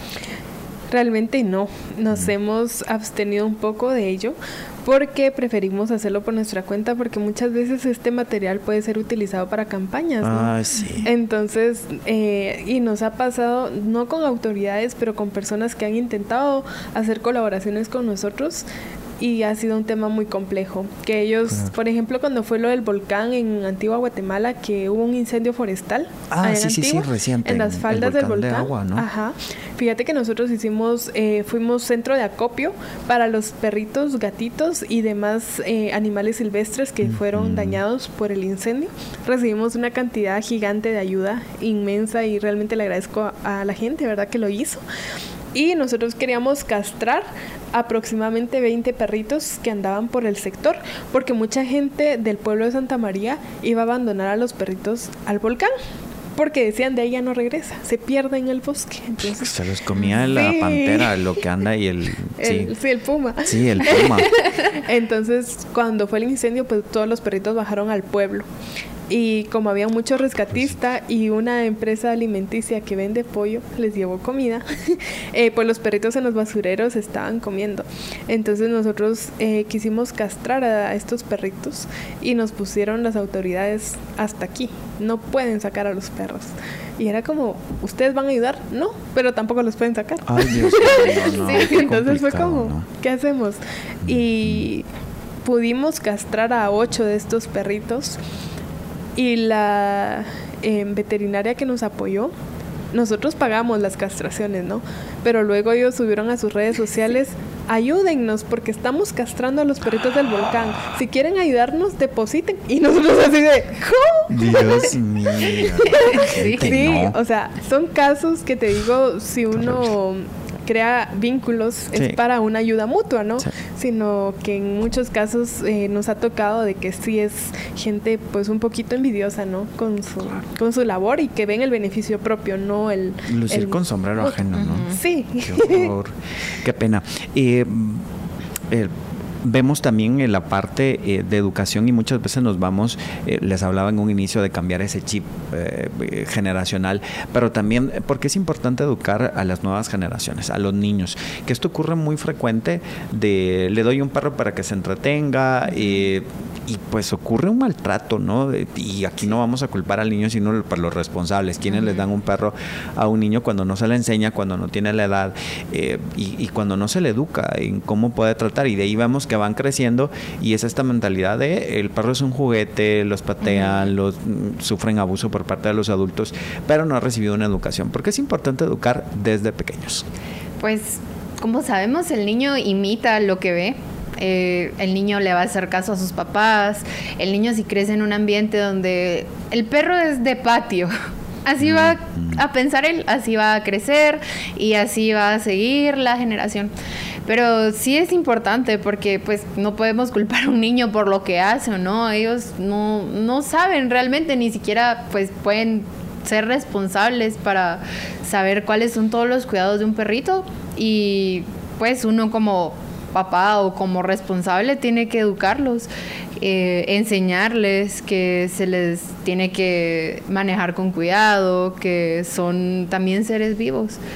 Realmente no, nos mm. hemos abstenido un poco de ello porque preferimos hacerlo por nuestra cuenta, porque muchas veces este material puede ser utilizado para campañas, ¿no? Ah, sí. Entonces, eh, y nos ha pasado, no con autoridades, pero con personas que han intentado hacer colaboraciones con nosotros, y ha sido un tema muy complejo, que ellos, claro. por ejemplo, cuando fue lo del volcán en Antigua Guatemala, que hubo un incendio forestal, ah, sí, Antigua, sí, sí, reciente, en las faldas volcán del volcán, de agua, ¿no? Ajá. Fíjate que nosotros hicimos, eh, fuimos centro de acopio para los perritos, gatitos y demás eh, animales silvestres que mm-hmm. fueron dañados por el incendio. Recibimos una cantidad gigante de ayuda, inmensa, y realmente le agradezco a, a la gente, ¿verdad?, que lo hizo. Y nosotros queríamos castrar aproximadamente veinte perritos que andaban por el sector, porque mucha gente del pueblo de Santa María iba a abandonar a los perritos al volcán, porque decían, de ahí ya no regresa, se pierde en el bosque. Entonces, se los comía la sí. pantera, lo que anda, y el... el sí. sí, el puma. Sí, el puma. Entonces, cuando fue el incendio, pues todos los perritos bajaron al pueblo. Y como había mucho rescatista y una empresa alimenticia que vende pollo les llevó comida, eh, pues los perritos en los basureros estaban comiendo. Entonces nosotros eh, quisimos castrar a estos perritos y nos pusieron las autoridades hasta aquí. No pueden sacar a los perros. Y era como, ¿ustedes van a ayudar? No, pero tampoco los pueden sacar. Ay, Dios mío, no, no, sí, entonces fue como, ¿no? ¿qué hacemos? Y pudimos castrar a ocho de estos perritos. Y la eh, veterinaria que nos apoyó, nosotros pagamos las castraciones, ¿no? Pero luego ellos subieron a sus redes sociales, ayúdennos porque estamos castrando a los perritos del volcán. Si quieren ayudarnos, depositen. Y nosotros así de, ¿cómo? Dios mío. Sí, sí, no. O sea, son casos que te digo, si uno crea vínculos, sí. es para una ayuda mutua, ¿no? Sí. Sino que en muchos casos eh, nos ha tocado de que sí es gente pues un poquito envidiosa, ¿no? Con su, claro. con su labor, y que ven el beneficio propio, no el... Lucir el, con sombrero uh, ajeno, ¿no? Sí. Qué horror. Qué pena. Eh, eh, Vemos también en la parte eh, de educación, y muchas veces nos vamos, eh, les hablaba en un inicio de cambiar ese chip eh, generacional, pero también porque es importante educar a las nuevas generaciones, a los niños, que esto ocurre muy frecuente de le doy un perro para que se entretenga, eh, y pues ocurre un maltrato, ¿no? Y aquí no vamos a culpar al niño, sino por los responsables, quienes uh-huh. les dan un perro a un niño cuando no se le enseña, cuando no tiene la edad, eh, y, y cuando no se le educa en cómo puede tratar, y de ahí vemos que van creciendo, y es esta mentalidad de el perro es un juguete, los patean, uh-huh. los sufren abuso por parte de los adultos, pero no ha recibido una educación, porque es importante educar desde pequeños. Pues, como sabemos, el niño imita lo que ve. Eh, el niño le va a hacer caso a sus papás. El niño, si crece en un ambiente donde el perro es de patio, así va a pensar él, así va a crecer y así va a seguir la generación. Pero sí es importante, porque pues no podemos culpar a un niño por lo que hace o no. Ellos no, no saben realmente, ni siquiera pues pueden ser responsables para saber cuáles son todos los cuidados de un perrito, y pues uno como papá o como responsable tiene que educarlos, eh, enseñarles que se les tiene que manejar con cuidado, que son también seres vivos.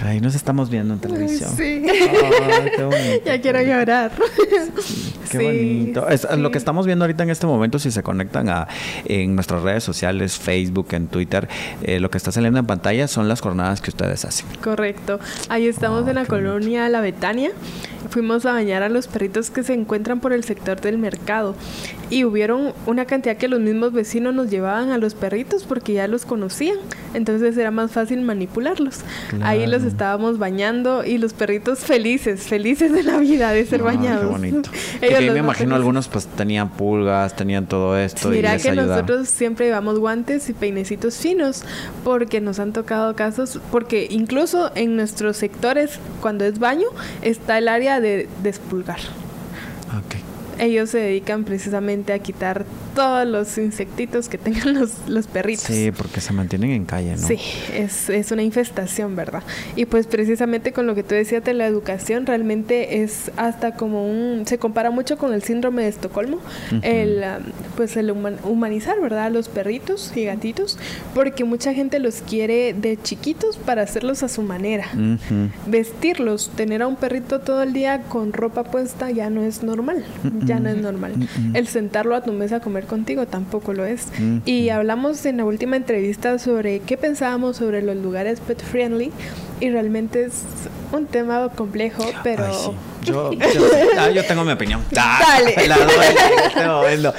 Ahí nos estamos viendo en televisión. Sí. Ay, qué bonito. Ya quiero llorar. Sí, qué Sí, bonito. Es, sí. Lo que estamos viendo ahorita en este momento, si se conectan a en nuestras redes sociales, Facebook, en Twitter, eh, lo que está saliendo en pantalla son las jornadas que ustedes hacen. Correcto. Ahí estamos Oh, en la qué colonia La Betania. Fuimos a bañar a los perritos que se encuentran por el sector del mercado. Y hubieron una cantidad que los mismos vecinos nos llevaban a los perritos porque ya los conocían. Entonces era más fácil manipularlos. Claro. Ahí los estábamos bañando y los perritos felices, felices de la vida de ser Ah, bañados. qué bonito. Porque Ellos ahí los me más imagino felices. algunos pues tenían pulgas, tenían todo esto. Mira y les que ayudaba. nosotros siempre llevamos guantes y peinecitos finos porque nos han tocado casos, porque incluso en nuestros sectores, cuando es baño, está el área de despulgar. Ok. Ellos se dedican precisamente a quitar todos los insectitos que tengan los, los perritos. Sí, porque se mantienen en calle, ¿no? Sí, es, es una infestación, ¿verdad? Y pues precisamente con lo que tú decías de la educación, realmente es hasta como un... Se compara mucho con el síndrome de Estocolmo, Ujú. el, um, pues el human- humanizar, ¿verdad? A los perritos y gatitos, porque mucha gente los quiere de chiquitos para hacerlos a su manera. Ujú. Vestirlos, tener a un perrito todo el día con ropa puesta ya no es normal, ya no es normal. Mm-mm. El sentarlo a tu mesa a comer contigo tampoco lo es. Mm-mm. Y hablamos en la última entrevista sobre qué pensábamos sobre los lugares pet friendly y realmente es un tema complejo, pero... Ay, sí. Yo, yo, ah, yo tengo mi opinión. Ah, Dale. La doy en este momento.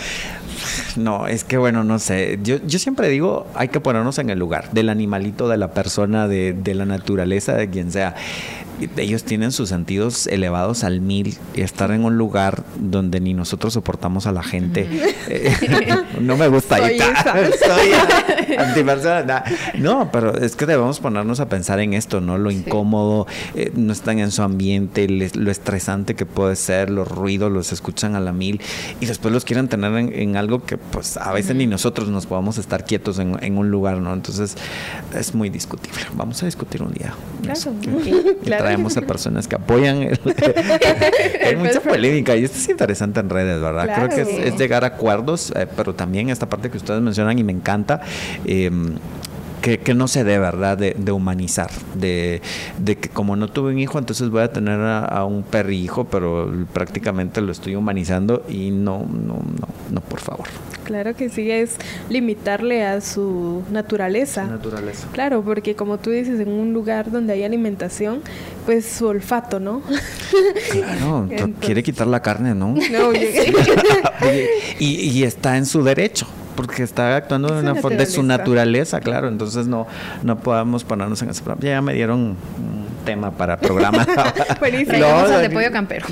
No, es que bueno, no sé. Yo, yo siempre digo, hay que ponernos en el lugar del animalito, de la persona, de, de la naturaleza, de quien sea. Ellos tienen sus sentidos elevados al mil y estar en un lugar donde ni nosotros soportamos a la gente. eh, no me gusta. Soy ahorita. esa. Soy antipersona. No, pero es que debemos ponernos a pensar en esto, ¿no? Lo incómodo, eh, no están en su ambiente, les, lo estresante que puede ser, los ruidos, los escuchan a la mil y después los quieren tener en, en algo que pues a veces ni nosotros nos podamos estar quietos en, en un lugar, ¿no? Entonces es muy discutible. Vamos a discutir un día. Claro. eso. Y Claro. traemos a personas que apoyan. El, hay mucha polémica y esto es interesante en redes, ¿verdad? Claro. Creo que es, es llegar a acuerdos, eh, pero también esta parte que ustedes mencionan y me encanta. Eh, Que, que no se dé, ¿verdad? De, de humanizar, de, de que como no tuve un hijo, entonces voy a tener a, a un perrijo, pero prácticamente lo estoy humanizando y no, no, no, no, por favor. Claro que sí, es limitarle a su naturaleza. Naturaleza. Claro, porque como tú dices, en un lugar donde hay alimentación, pues su olfato, ¿no? Claro, Entonces- quiere quitar la carne, ¿no? No, oye. Oye, y, y está en su derecho, porque está actuando de Es su una forma de su naturaleza. naturaleza, claro. Entonces no, no podemos ponernos en ese programa. Ya me dieron un tema para programa. Buenísimo. Traigamos No, al de no, pollo campero.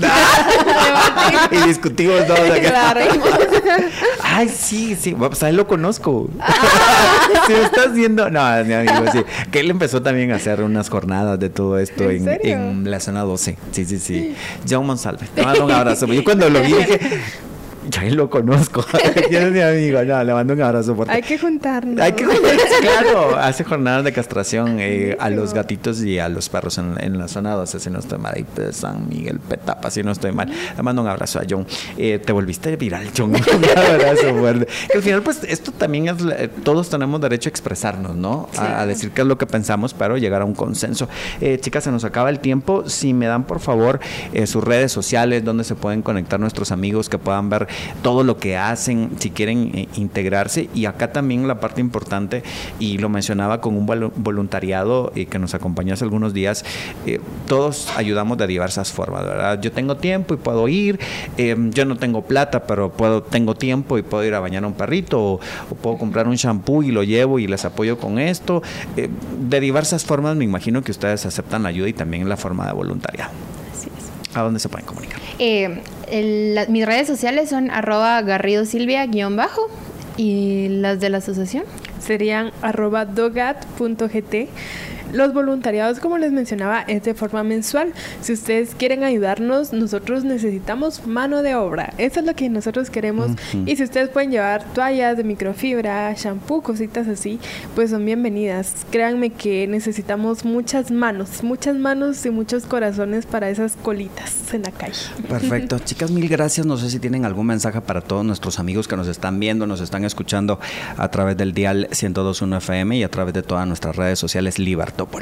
y discutimos todos acá. Claro. Ay, sí, sí, bueno, pues a él lo conozco. Si me estás viendo, no, mi amigo, sí. Que él empezó también a hacer unas jornadas de todo esto ¿En en, serio? en la zona doce. Sí, sí, sí. John Monsalve. Te mando un abrazo. Yo cuando lo vi dije, ya él lo conozco. ¿Quién es mi amigo? No, le mando un abrazo fuerte. Hay que juntarnos. Hay que claro, hace jornadas de castración eh, a los gatitos y a los perros en, en la zona doce, si no estoy mal, ahí de San Miguel Petapa, si no estoy mal. Le mando un abrazo a John. Eh, te volviste viral, John. Un abrazo fuerte. Que al final, pues, esto también es, eh, todos tenemos derecho a expresarnos, ¿no? Sí. A, a decir qué es lo que pensamos, pero llegar a un consenso. Eh, chicas, se nos acaba el tiempo. Si me dan, por favor, eh, sus redes sociales, donde se pueden conectar nuestros amigos, que puedan ver todo lo que hacen, si quieren eh, integrarse. Y acá también la parte importante, y lo mencionaba con un volu- voluntariado eh, que nos acompañó hace algunos días, eh, todos ayudamos de diversas formas, ¿verdad? Yo tengo tiempo y puedo ir, eh, yo no tengo plata, pero puedo tengo tiempo y puedo ir a bañar a un perrito, o, o puedo comprar un shampoo y lo llevo y les apoyo con esto. Eh, de diversas formas, me imagino que ustedes aceptan la ayuda y también la forma de voluntariado. Así es. ¿A dónde se pueden comunicar? Eh, el- la- mis redes sociales son arroba garrido silvia guión bajo y las de la asociación. Serían arroba dogat punto gt. Los voluntariados, como les mencionaba, es de forma mensual. Si ustedes quieren ayudarnos, nosotros necesitamos mano de obra. Eso es lo que nosotros queremos. Ujú. Y si ustedes pueden llevar toallas de microfibra, shampoo, cositas así, pues son bienvenidas. Créanme que necesitamos muchas manos, muchas manos y muchos corazones para esas colitas en la calle. Perfecto. Chicas, mil gracias. No sé si tienen algún mensaje para todos nuestros amigos que nos están viendo, nos están escuchando a través del dial ciento dos punto uno F M y a través de todas nuestras redes sociales Libertópolis.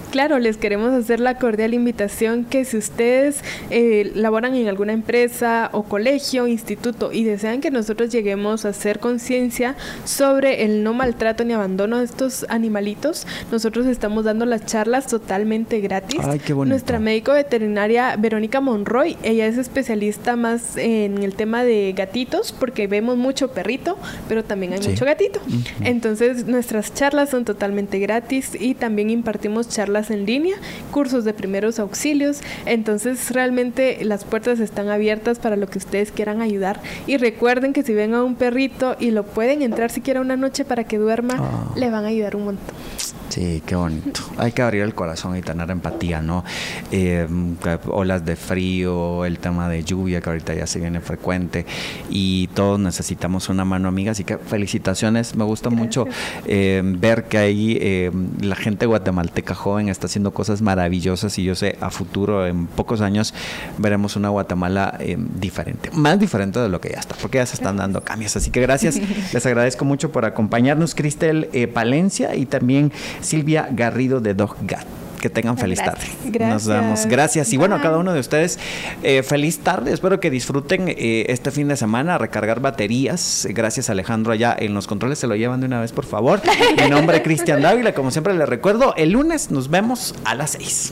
Claro, les queremos hacer la cordial invitación que si ustedes eh, laboran en alguna empresa o colegio, instituto y desean que nosotros lleguemos a hacer conciencia sobre el no maltrato ni abandono de estos animalitos, nosotros estamos dando las charlas totalmente gratis. Ay, qué bonito. Nuestra médico veterinaria Verónica Monroy, ella es especialista más en el tema de gatitos porque vemos mucho perrito, pero también hay sí. mucho gatito. Uh-huh. Entonces nuestras charlas son totalmente gratis y también impartimos charlas en línea, cursos de primeros auxilios. Entonces realmente las puertas están abiertas para lo que ustedes quieran ayudar. Y recuerden que si ven a un perrito y lo pueden entrar siquiera una noche para que duerma, oh. le van a ayudar un montón. Sí, qué bonito. Hay que abrir el corazón y tener empatía, ¿no? Eh, olas de frío, el tema de lluvia que ahorita ya se viene frecuente y todos necesitamos una mano amiga, así que felicitaciones. Me gusta Gracias. mucho eh, ver que ahí eh, la gente guatemalteca joven está haciendo cosas maravillosas y yo sé, a futuro, en pocos años, veremos una Guatemala eh, diferente, más diferente de lo que ya está, porque ya se están dando cambios. Así que gracias, les agradezco mucho por acompañarnos, Cristel eh, Palencia y también Silvia Garrido de Dog Gat. Que tengan feliz tarde. Gracias. Nos vemos. Gracias. Y bueno, a cada uno de ustedes, eh, feliz tarde. Espero que disfruten eh, este fin de semana a recargar baterías. Gracias, Alejandro. Allá en los controles se lo llevan de una vez, por favor. Mi nombre es Cristian Dávila. Como siempre les recuerdo, el lunes nos vemos a las seis.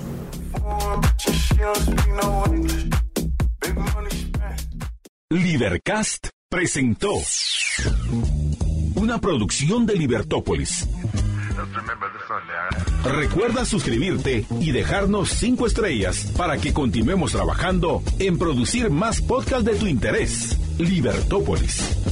Libercast presentó una producción de Libertópolis. Recuerda suscribirte y dejarnos cinco estrellas para que continuemos trabajando en producir más podcasts de tu interés. Libertópolis.